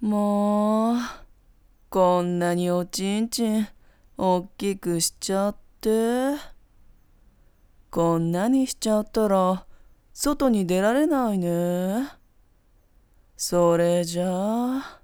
もう、こんなにおちんちんおっきくしちゃって。こんなにしちゃったら外に出られないね。それじゃあ、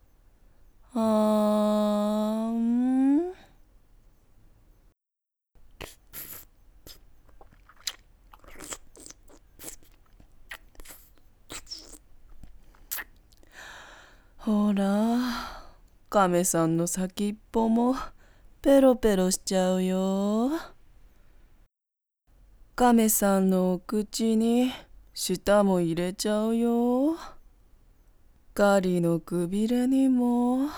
ほら、亀さんの先っぽもペロペロしちゃうよ。亀さんのお口に舌も入れちゃうよ。ガリのくびれにも。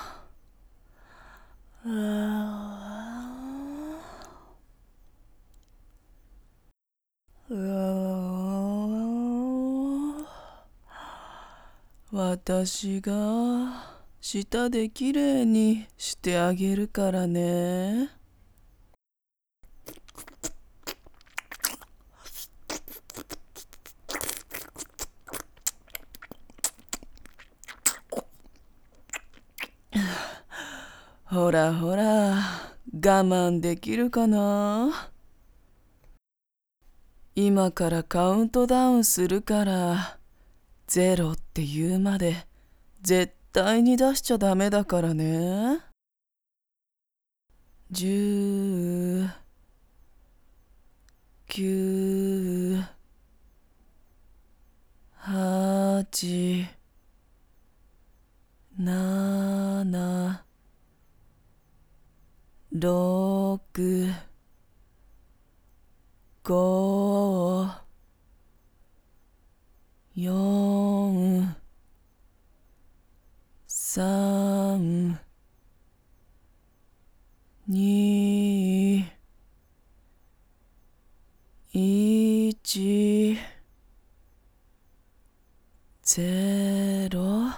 私が舌できれいにしてあげるからね。ほらほら、我慢できるかな。今からカウントダウンするから、ゼロって言うまで絶対に出しちゃダメだからね。10、9、8、7、6、5、4、3、2、1、0。